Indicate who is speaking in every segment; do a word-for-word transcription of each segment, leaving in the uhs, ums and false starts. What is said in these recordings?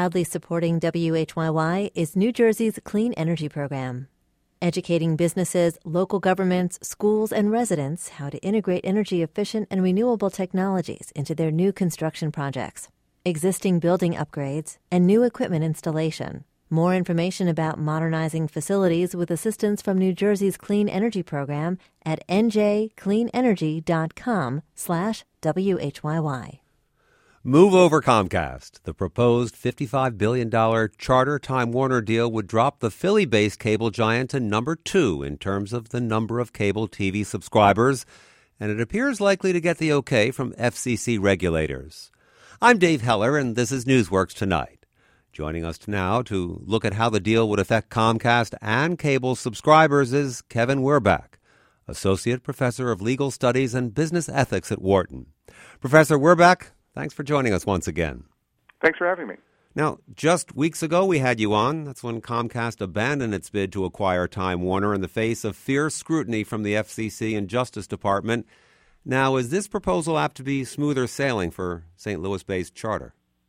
Speaker 1: Proudly supporting W H Y Y is New Jersey's Clean Energy Program, educating businesses, local governments, schools, and residents how to integrate energy-efficient and renewable technologies into their new construction projects, existing building upgrades, and new equipment installation. More information about modernizing facilities with assistance from New Jersey's Clean Energy Program at n j clean energy dot com slash W H Y Y.
Speaker 2: Move over Comcast. The proposed fifty-five billion dollars Charter-Time Warner deal would drop the Philly-based cable giant to number two in terms of the number of cable T V subscribers, and it appears likely to get the okay from F C C regulators. I'm Dave Heller, and this is Newsworks Tonight. Joining us now to look at how the deal would affect Comcast and cable subscribers is Kevin Werbach, Associate Professor of Legal Studies and Business Ethics at Wharton. Professor Werbach, thanks for joining us once again.
Speaker 3: Thanks for having me.
Speaker 2: Now, just weeks ago we had you on. That's when Comcast abandoned its bid to acquire Time Warner in the face of fierce scrutiny from the F C C and Justice Department. Now, is this proposal apt to be smoother sailing for Saint Louis-based Charter?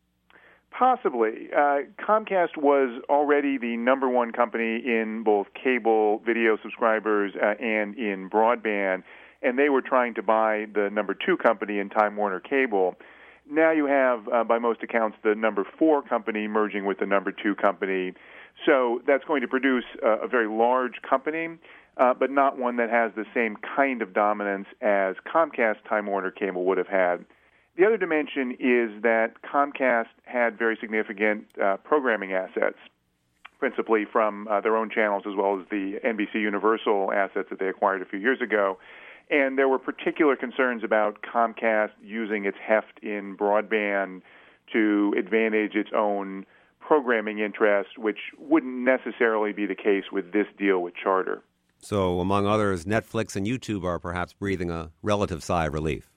Speaker 3: Possibly. Uh, Comcast was already the number one company in both cable video subscribers uh, and in broadband, and they were trying to buy the number two company in Time Warner Cable. Now you have, uh, by most accounts, the number four company merging with the number two company. So that's going to produce a, a very large company, uh, but not one that has the same kind of dominance as Comcast Time Warner Cable would have had. The other dimension is that Comcast had very significant uh, programming assets, principally from uh, their own channels as well as the N B C Universal assets that they acquired a few years ago. And there were particular concerns about Comcast using its heft in broadband to advantage its own programming interests, which wouldn't necessarily be the case with this deal with Charter.
Speaker 2: So, among others, Netflix and YouTube are perhaps breathing a relative sigh of relief.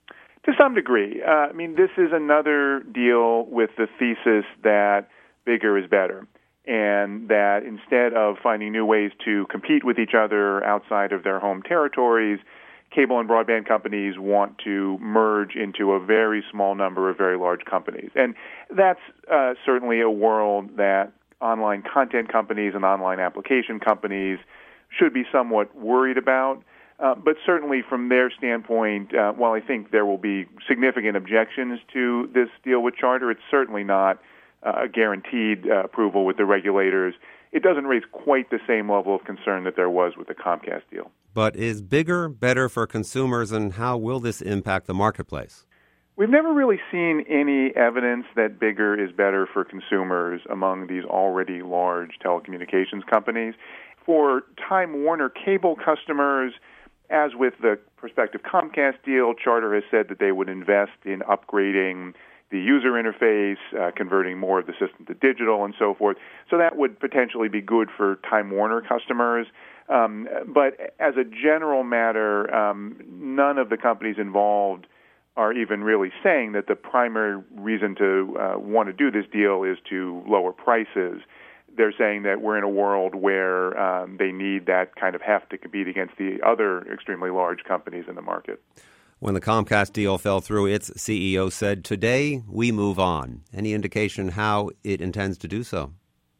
Speaker 3: To some degree. Uh, I mean, this is another deal with the thesis that bigger is better, and that instead of finding new ways to compete with each other outside of their home territories, cable and broadband companies want to merge into a very small number of very large companies. And that's uh, certainly a world that online content companies and online application companies should be somewhat worried about. Uh, but certainly from their standpoint, uh, while I think there will be significant objections to this deal with Charter, it's certainly not uh, a guaranteed uh, approval with the regulators. It doesn't raise quite the same level of concern that there was with the Comcast deal.
Speaker 2: But is bigger better for consumers, and how will this impact the marketplace?
Speaker 3: We've never really seen any evidence that bigger is better for consumers among these already large telecommunications companies. For Time Warner Cable customers, as with the prospective Comcast deal, Charter has said that they would invest in upgrading the user interface, uh, converting more of the system to digital, and so forth. So that would potentially be good for Time Warner customers. Um, but as a general matter, um, none of the companies involved are even really saying that the primary reason to uh, want to do this deal is to lower prices. They're saying that we're in a world where um, they need that kind of heft to compete against the other extremely large companies in the market.
Speaker 2: When the Comcast deal fell through, its C E O said, "Today we move on." Any indication how it intends to do so?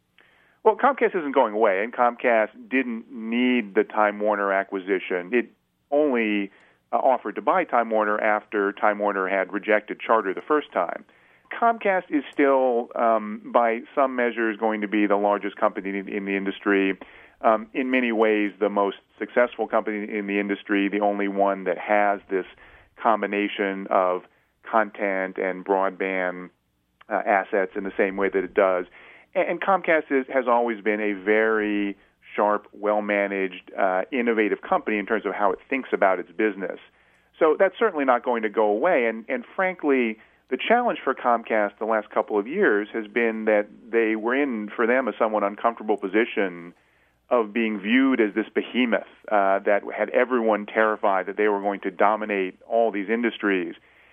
Speaker 3: Well, Comcast isn't going away, and Comcast didn't need the Time Warner acquisition. It only uh, offered to buy Time Warner after Time Warner had rejected Charter the first time. Comcast is still, um, by some measures, going to be the largest company in, in the industry. Um, in many ways, the most successful company in the industry, the only one that has this combination of content and broadband uh, assets in the same way that it does. And, and Comcast is, has always been a very sharp, well-managed, uh, innovative company in terms of how it thinks about its business. So that's certainly not going to go away. And, and frankly, the challenge for Comcast the last couple of years has been that they were in, for them, a somewhat uncomfortable position of being viewed as this behemoth uh, that had everyone terrified that they were going to dominate all these industries.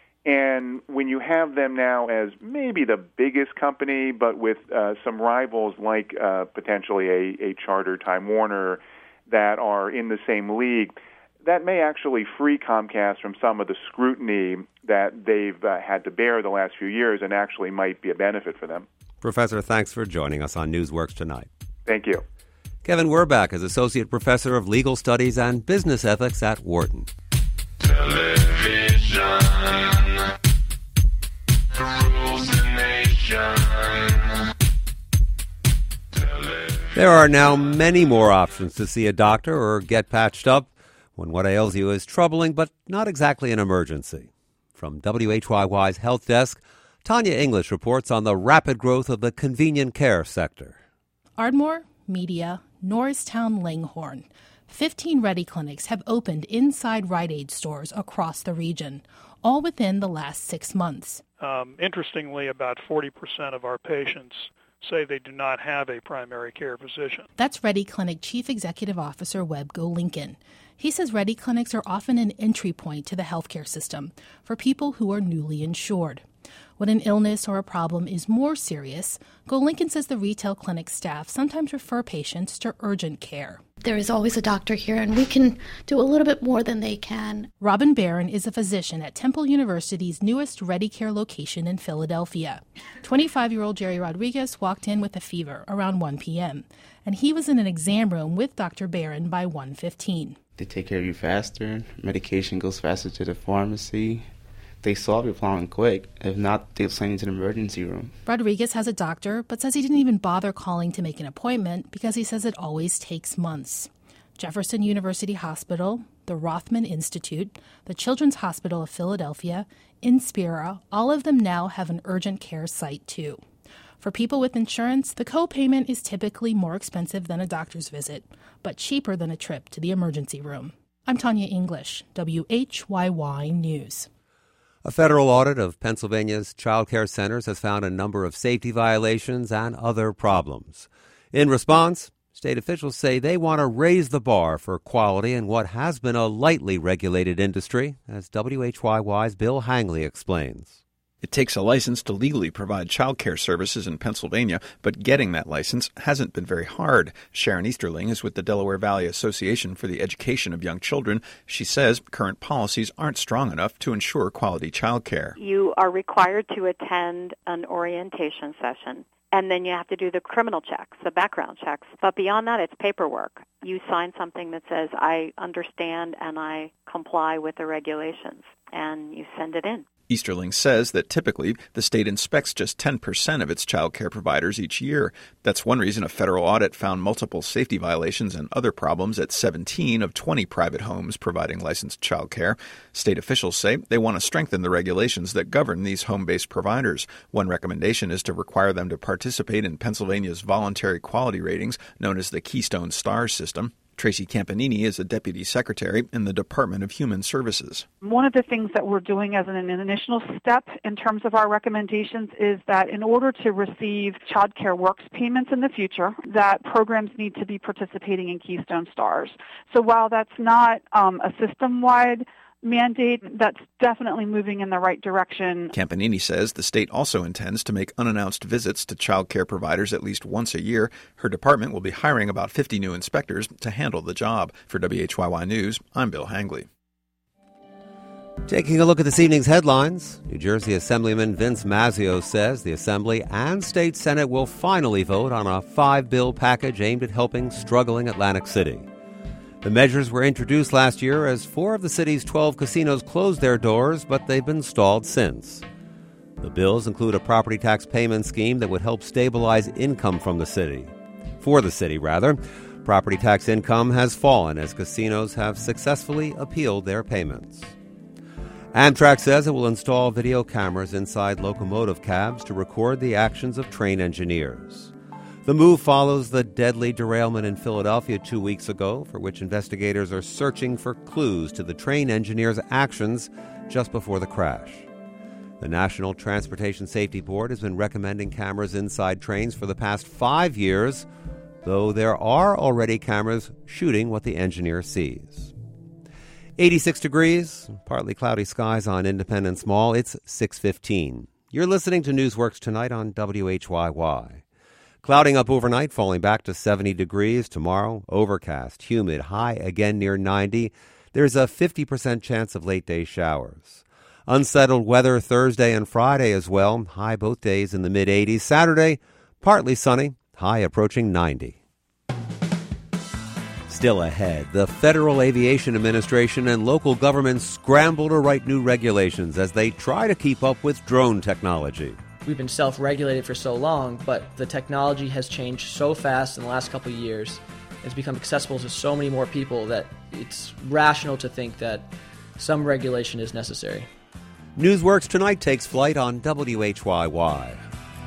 Speaker 3: And when you have them now as maybe the biggest company, but with uh, some rivals like uh, potentially a, a Charter, Time Warner, that are in the same league, that may actually free Comcast from some of the scrutiny that they've uh, had to bear the last few years and actually might be a benefit for them.
Speaker 2: Professor, thanks for joining us on Newsworks tonight.
Speaker 3: Thank you.
Speaker 2: Kevin Werbach is Associate Professor of Legal Studies and Business Ethics at Wharton.
Speaker 4: Television rules the nation.
Speaker 2: There are now many more options to see a doctor or get patched up when what ails you is troubling but not exactly an emergency. From W H Y Y's Health Desk, Tanya English reports on the rapid growth of the convenient care sector.
Speaker 5: Ardmore, Media, Norristown, Langhorne. fifteen Ready clinics have opened inside Rite Aid stores across the region, all within the last six months.
Speaker 6: Um, interestingly, about forty percent of our patients say they do not have a primary care physician.
Speaker 5: That's Ready Clinic Chief Executive Officer Webb Go-Lincoln. He says Ready clinics are often an entry point to the healthcare system for people who are newly insured. When an illness or a problem is more serious, Go-Lincoln says the retail clinic staff sometimes refer patients to urgent care.
Speaker 7: There is always a doctor here, and we can do a little bit more than they can.
Speaker 5: Robin Barron is a physician at Temple University's newest Ready Care location in Philadelphia. twenty-five-year-old Jerry Rodriguez walked in with a fever around one p.m., and he was in an exam room with Doctor Barron by one fifteen.
Speaker 8: They take care of you faster. Medication goes faster to the pharmacy. They solve your problem quick. If not, they'll send you to the emergency room.
Speaker 5: Rodriguez has a doctor, but says he didn't even bother calling to make an appointment because he says it always takes months. Jefferson University Hospital, the Rothman Institute, the Children's Hospital of Philadelphia, Inspira, all of them now have an urgent care site too. For people with insurance, the co-payment is typically more expensive than a doctor's visit, but cheaper than a trip to the emergency room. I'm Tanya English, W H Y Y News.
Speaker 2: A federal audit of Pennsylvania's child care centers has found a number of safety violations and other problems. In response, state officials say they want to raise the bar for quality in what has been a lightly regulated industry, as W H Y Y's Bill Hangley explains.
Speaker 9: It takes a license to legally provide child care services in Pennsylvania, but getting that license hasn't been very hard. Sharon Easterling is with the Delaware Valley Association for the Education of Young Children. She says current policies aren't strong enough to ensure quality child care.
Speaker 10: You are required to attend an orientation session, and then you have to do the criminal checks, the background checks. But beyond that, it's paperwork. You sign something that says, I understand and I comply with the regulations, and you send it in.
Speaker 9: Easterling says that typically the state inspects just ten percent of its child care providers each year. That's one reason a federal audit found multiple safety violations and other problems at seventeen of twenty private homes providing licensed child care. State officials say they want to strengthen the regulations that govern these home-based providers. One recommendation is to require them to participate in Pennsylvania's voluntary quality ratings, known as the Keystone Stars system. Tracy Campanini is a deputy secretary in the Department of Human Services.
Speaker 11: One of the things that we're doing as an initial step in terms of our recommendations is that in order to receive Child Care Works payments in the future, that programs need to be participating in Keystone Stars. So while that's not um, a system-wide mandate, that's definitely moving in the right direction.
Speaker 9: Campanini says the state also intends to make unannounced visits to child care providers at least once a year. Her department will be hiring about fifty new inspectors to handle the job. For W H Y Y News, I'm Bill Hangley.
Speaker 2: Taking a look at this evening's headlines, New Jersey Assemblyman Vince Mazzeo says the Assembly and State Senate will finally vote on a five-bill package aimed at helping struggling Atlantic City. The measures were introduced last year as four of the city's twelve casinos closed their doors, but they've been stalled since. The bills include a property tax payment scheme that would help stabilize income from the city. For the city, rather. Property tax income has fallen as casinos have successfully appealed their payments. Amtrak says it will install video cameras inside locomotive cabs to record the actions of train engineers. The move follows the deadly derailment in Philadelphia two weeks ago, for which investigators are searching for clues to the train engineers' actions just before the crash. The National Transportation Safety Board has been recommending cameras inside trains for the past five years, though there are already cameras shooting what the engineer sees. eighty-six degrees, partly cloudy skies on Independence Mall. It's six fifteen. You're listening to Newsworks Tonight on W H Y Y. Clouding up overnight, falling back to seventy degrees. Tomorrow, overcast, humid, high again near ninety. There's a fifty percent chance of late-day showers. Unsettled weather Thursday and Friday as well. High both days in the mid-eighties. Saturday, Partly sunny, high approaching ninety. Still ahead, the Federal Aviation Administration and local governments scramble to write new regulations as they try to keep up with drone technology.
Speaker 12: We've been self-regulated for so long, but the technology has changed so fast in the last couple of years. It's become accessible to so many more people that it's rational to think that some regulation is necessary.
Speaker 2: Newsworks Tonight takes flight on W H Y Y.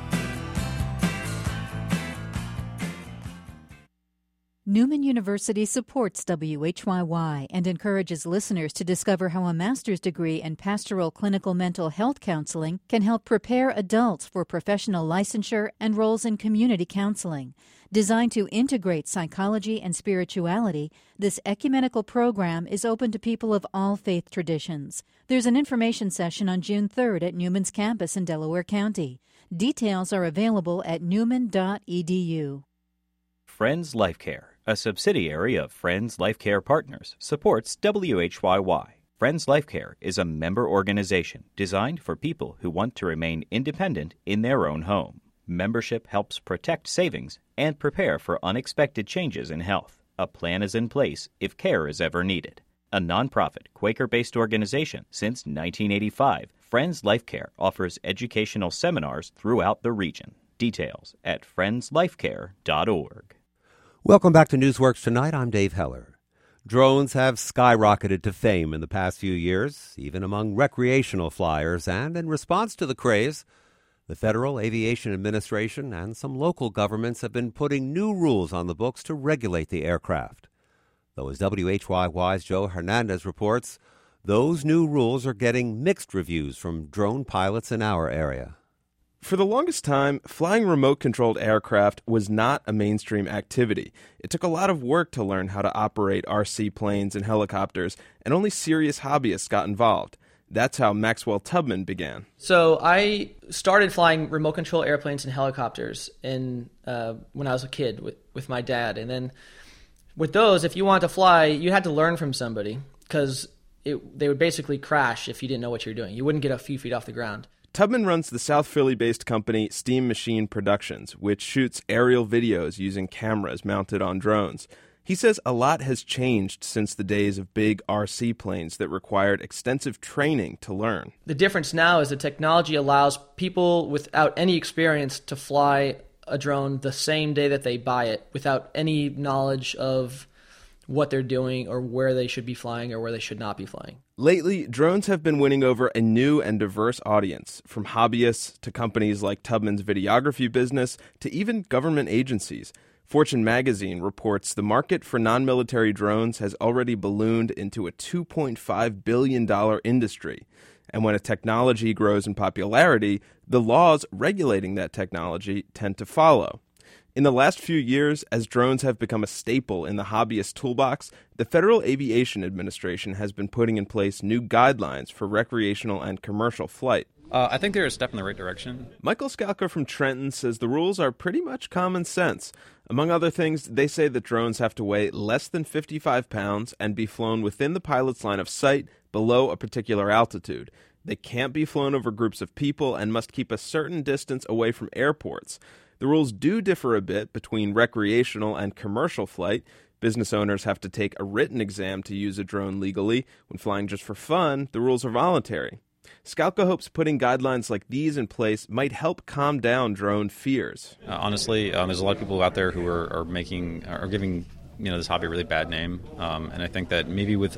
Speaker 13: Newman University supports W H Y Y and encourages listeners to discover how a master's degree in pastoral clinical mental health counseling can help prepare adults for professional licensure and roles in community counseling. Designed to integrate psychology and spirituality, this ecumenical program is open to people of all faith traditions. There's an information session on June third at Newman's campus in Delaware County. Details are available at newman dot e d u.
Speaker 14: Friends Life Care, a subsidiary of Friends Life Care Partners, supports W H Y Y. Friends Life Care is a member organization designed for people who want to remain independent in their own home. Membership helps protect savings and prepare for unexpected changes in health. A plan is in place if care is ever needed. A nonprofit, Quaker-based organization since nineteen eighty-five, Friends Life Care offers educational seminars throughout the region. Details at friends life care dot org.
Speaker 2: Welcome back to Newsworks Tonight. I'm Dave Heller. Drones have skyrocketed to fame in the past few years, even among recreational flyers, and in response to the craze, the Federal Aviation Administration and some local governments have been putting new rules on the books to regulate the aircraft. Though as W H Y Y's Joe Hernandez reports, those new rules are getting mixed reviews from drone pilots in our area.
Speaker 15: For the longest time, flying remote-controlled aircraft was not a mainstream activity. It took a lot of work to learn how to operate R C planes and helicopters, and only serious hobbyists got involved. That's how Maxwell Tubman began.
Speaker 12: So I started flying remote control airplanes and helicopters in uh, when I was a kid with, with my dad. And then with those, if you wanted to fly, you had to learn from somebody because they would basically crash if you didn't know what you were doing. You wouldn't get a few feet off the ground.
Speaker 15: Tubman runs the South Philly-based company Steam Machine Productions, which shoots aerial videos using cameras mounted on drones. He says a lot has changed since the days of big R C planes that required extensive training to learn.
Speaker 12: The difference now is the technology allows people without any experience to fly a drone the same day that they buy it without any knowledge of what they're doing or where they should be flying or where they should not be flying.
Speaker 15: Lately, drones have been winning over a new and diverse audience, from hobbyists to companies like Tubman's videography business to even government agencies. Fortune magazine reports the market for non-military drones has already ballooned into a two point five billion dollars industry. And when a technology grows in popularity, the laws regulating that technology tend to follow. In the last few years, as drones have become a staple in the hobbyist toolbox, the Federal Aviation Administration has been putting in place new guidelines for recreational and commercial flight.
Speaker 16: Uh, I think they're a step in the right direction.
Speaker 15: Michael Skalka from Trenton says the rules are pretty much common sense. Among other things, they say that drones have to weigh less than fifty-five pounds and be flown within the pilot's line of sight below a particular altitude. They can't be flown over groups of people and must keep a certain distance away from airports. The rules do differ a bit between recreational and commercial flight. Business owners have to take a written exam to use a drone legally. When flying just for fun, the rules are voluntary. Skalka hopes putting guidelines like these in place might help calm down drone fears.
Speaker 16: Uh, honestly, um, there's a lot of people out there who are, are making, are giving, you know, this hobby a really bad name, um, and I think that maybe with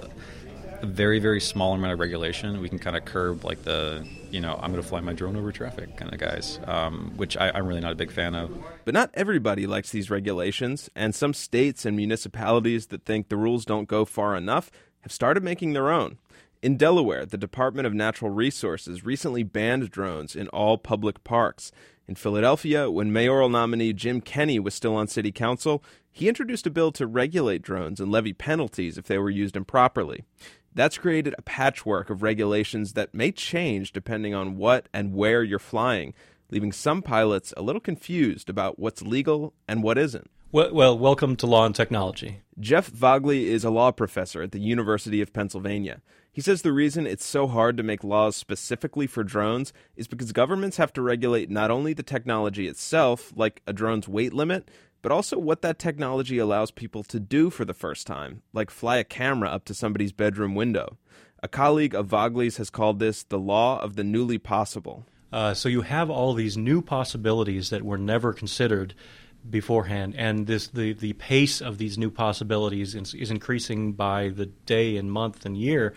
Speaker 16: a very, very small amount of regulation, we can kind of curb like the, you know, I'm going to fly my drone over traffic kind of guys, um, which I, I'm really not a big fan of.
Speaker 15: But not everybody likes these regulations, and some states and municipalities that think the rules don't go far enough have started making their own. In Delaware, the Department of Natural Resources recently banned drones in all public parks. In Philadelphia, when mayoral nominee Jim Kenney was still on city council, he introduced a bill to regulate drones and levy penalties if they were used improperly. That's created a patchwork of regulations that may change depending on what and where you're flying, leaving some pilots a little confused about what's legal and what isn't.
Speaker 17: Well, well, welcome to Law and Technology.
Speaker 15: Jeff Vogley is a law professor at the University of Pennsylvania. He says the reason it's so hard to make laws specifically for drones is because governments have to regulate not only the technology itself, like a drone's weight limit, but also what that technology allows people to do for the first time, like fly a camera up to somebody's bedroom window. A colleague of Vogley's has called this the law of the newly possible.
Speaker 17: Uh, so you have all these new possibilities that were never considered beforehand, and this the, the pace of these new possibilities is, is increasing by the day and month and year,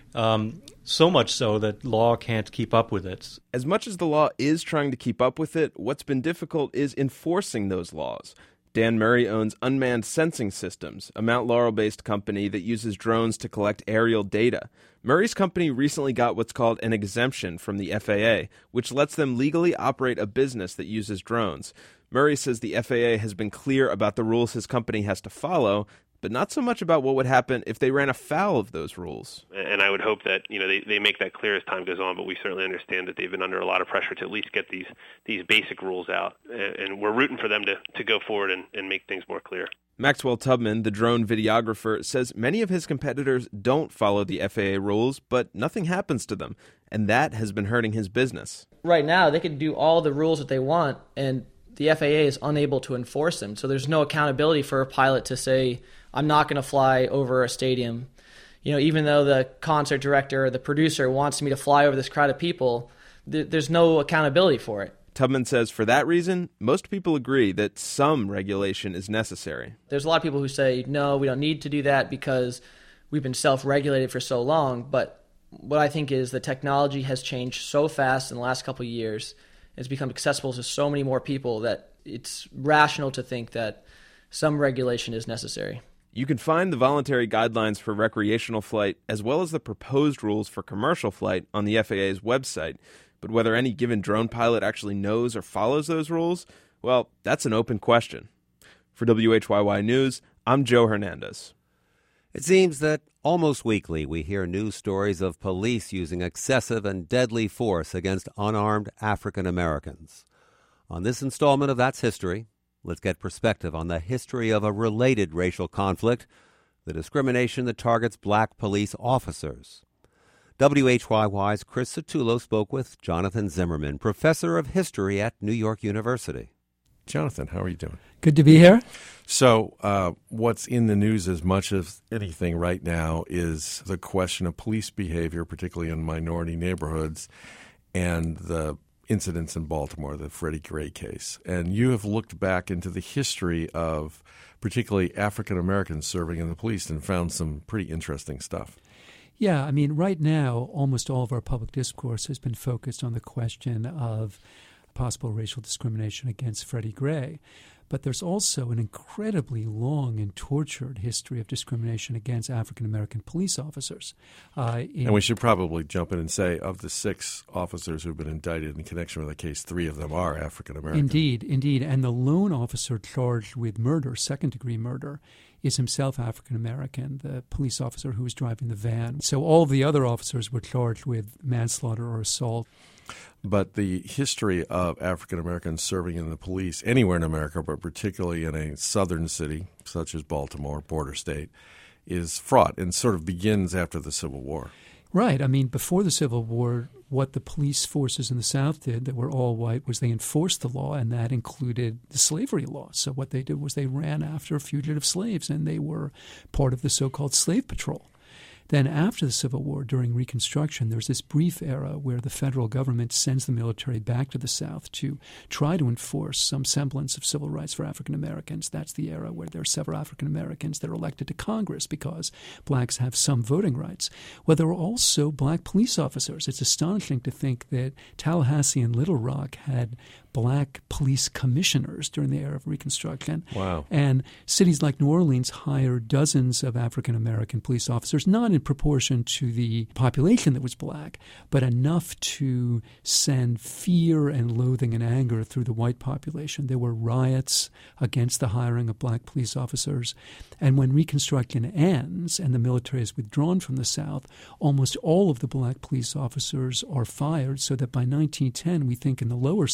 Speaker 17: um, so much so that law can't keep up with it.
Speaker 15: As much as the law is trying to keep up with it, what's been difficult is enforcing those laws. Dan Murray owns Unmanned Sensing Systems, a Mount Laurel-based company that uses drones to collect aerial data. Murray's company recently got what's called an exemption from the F A A, which lets them legally operate a business that uses drones. Murray says the F A A has been clear about the rules his company has to follow, but not so much about what would happen if they ran afoul of those rules.
Speaker 18: And I would hope that, you know, they, they make that clear as time goes on, but we certainly understand that they've been under a lot of pressure to at least get these these basic rules out. And we're rooting for them to, to go forward and, and make things more clear.
Speaker 15: Maxwell Tubman, the drone videographer, says many of his competitors don't follow the F A A rules, but nothing happens to them, and that has been hurting his business.
Speaker 12: Right now, they can do all the rules that they want, and the F A A is unable to enforce them. So there's no accountability for a pilot to say, I'm not going to fly over a stadium. You know, even though the concert director or the producer wants me to fly over this crowd of people, th- there's no accountability for it.
Speaker 15: Tubman says for that reason, most people agree that some regulation is necessary.
Speaker 12: There's a lot of people who say, no, we don't need to do that because we've been self-regulated for so long. But what I think is the technology has changed so fast in the last couple of years. It's become accessible to so many more people that it's rational to think that some regulation is necessary.
Speaker 15: You can find the voluntary guidelines for recreational flight as well as the proposed rules for commercial flight on the F A A's website. But whether any given drone pilot actually knows or follows those rules, well, that's an open question. For W H Y Y News, I'm Joe Hernandez.
Speaker 2: It seems that almost weekly we hear news stories of police using excessive and deadly force against unarmed African Americans. On this installment of That's History, let's get perspective on the history of a related racial conflict, the discrimination that targets black police officers. W H Y Y's Chris Satullo spoke with Jonathan Zimmerman, professor of history at New York University.
Speaker 19: Jonathan, how are you doing?
Speaker 20: Good to be here.
Speaker 19: So uh, what's in the news as much as anything right now is the question of police behavior, particularly in minority neighborhoods, and the incidents in Baltimore, the Freddie Gray case. And you have looked back into the history of particularly African Americans serving in the police and found some pretty interesting stuff.
Speaker 20: Yeah, I mean, right now, almost all of our public discourse has been focused on the question of possible racial discrimination against Freddie Gray. But there's also an incredibly long and tortured history of discrimination against African-American police officers. Uh, in-
Speaker 19: and we should probably jump in and say, of the six officers who've been indicted in connection with the case, three of them are African-American.
Speaker 20: Indeed, indeed. And the lone officer charged with murder, second-degree murder, is himself African-American, the police officer who was driving the van. So all of the other officers were charged with manslaughter or assault.
Speaker 19: But the history of African Americans serving in the police anywhere in America, but particularly in a southern city such as Baltimore, border state, is fraught and sort of begins after the Civil War.
Speaker 20: Right. I mean, before the Civil War, what the police forces in the South did that were all white was they enforced the law, and that included the slavery law. So what they did was they ran after fugitive slaves, and they were part of the so-called slave patrol. Then after the Civil War, during Reconstruction, there's this brief era where the federal government sends the military back to the South to try to enforce some semblance of civil rights for African Americans. That's the era where there are several African Americans that are elected to Congress because blacks have some voting rights. Well, there were also black police officers. It's astonishing to think that Tallahassee and Little Rock had black police commissioners during the era of Reconstruction.
Speaker 19: Wow.
Speaker 20: And cities like New Orleans hired dozens of African-American police officers, not in proportion to the population that was black, but enough to send fear and loathing and anger through the white population. There were riots against the hiring of black police officers. And when Reconstruction ends and the military is withdrawn from the South, almost all of the black police officers are fired, so that by nineteen ten, we think in the lower South, the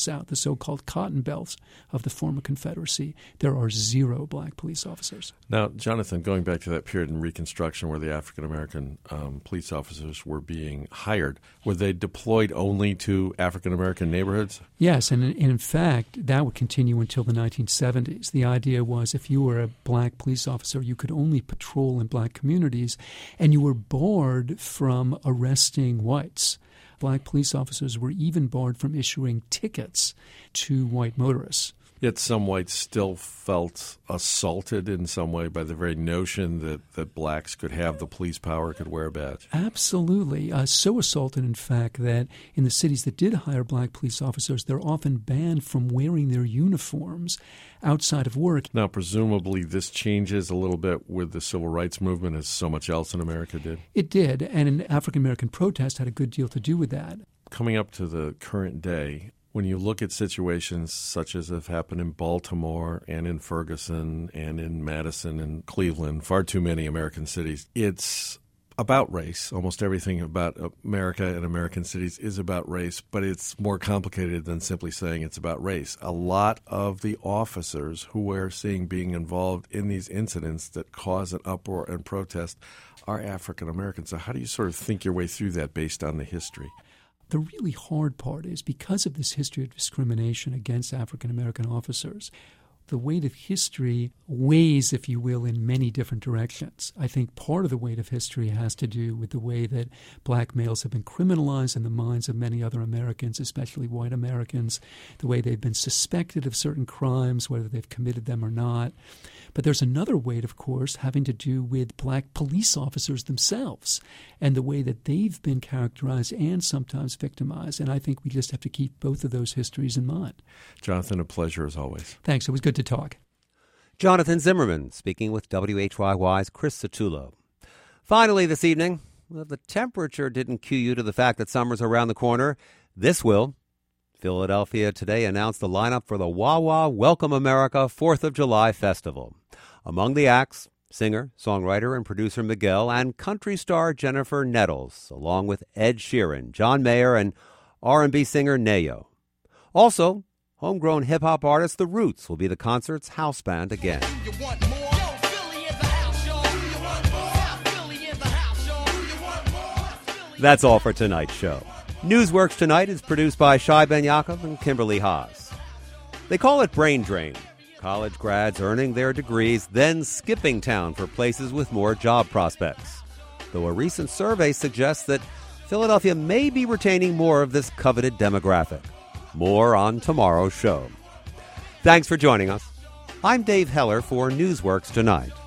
Speaker 20: so-called cotton belts of the former Confederacy, there are zero black police officers.
Speaker 19: Now, Jonathan, going back to that period in Reconstruction where the African-American um, police officers were being hired, were they deployed only to African-American neighborhoods?
Speaker 20: Yes, and in, in fact, that would continue until the nineteen seventies. The idea was if you were a black police officer, you could only patrol in black communities, and you were barred from arresting whites. Black police officers were even barred from issuing tickets to white motorists.
Speaker 19: Yet some whites still felt assaulted in some way by the very notion that, that blacks could have the police power, could wear a badge.
Speaker 20: Absolutely. Uh, so assaulted, in fact, that in the cities that did hire black police officers, they're often banned from wearing their uniforms outside of work.
Speaker 19: Now, presumably this changes a little bit with the civil rights movement, as so much else in America did.
Speaker 20: It did, and an African-American protest had a good deal to do with that.
Speaker 19: Coming up to the current day, when you look at situations such as have happened in Baltimore and in Ferguson and in Madison and Cleveland, far too many American cities, it's about race. Almost everything about America and American cities is about race, but it's more complicated than simply saying it's about race. A lot of the officers who we're seeing being involved in these incidents that cause an uproar and protest are African Americans. So how do you sort of think your way through that based on the history?
Speaker 20: The really hard part is because of this history of discrimination against African-American officers, the weight of history weighs, if you will, in many different directions. I think part of the weight of history has to do with the way that black males have been criminalized in the minds of many other Americans, especially white Americans, the way they've been suspected of certain crimes, whether they've committed them or not. But there's another weight, of course, having to do with black police officers themselves and the way that they've been characterized and sometimes victimized. And I think we just have to keep both of those histories in mind.
Speaker 19: Jonathan, a pleasure as always.
Speaker 20: Thanks. It was good to talk.
Speaker 2: Jonathan Zimmerman speaking with W H Y Y's Chris Satullo. Finally this evening, well, the temperature didn't cue you to the fact that summer's around the corner. This will. Philadelphia today announced the lineup for the Wawa Welcome America fourth of July Festival. Among the acts, singer, songwriter, and producer Miguel and country star Jennifer Nettles, along with Ed Sheeran, John Mayer, and R and B singer Nayo. Also, homegrown hip-hop artist The Roots will be the concert's house band again. That's all for tonight's show. Newsworks Tonight is produced by Shai Ben Yaakov and Kimberly Haas. They call it brain drain. College grads earning their degrees, then skipping town for places with more job prospects. Though a recent survey suggests that Philadelphia may be retaining more of this coveted demographic. More on tomorrow's show. Thanks for joining us. I'm Dave Heller for Newsworks Tonight.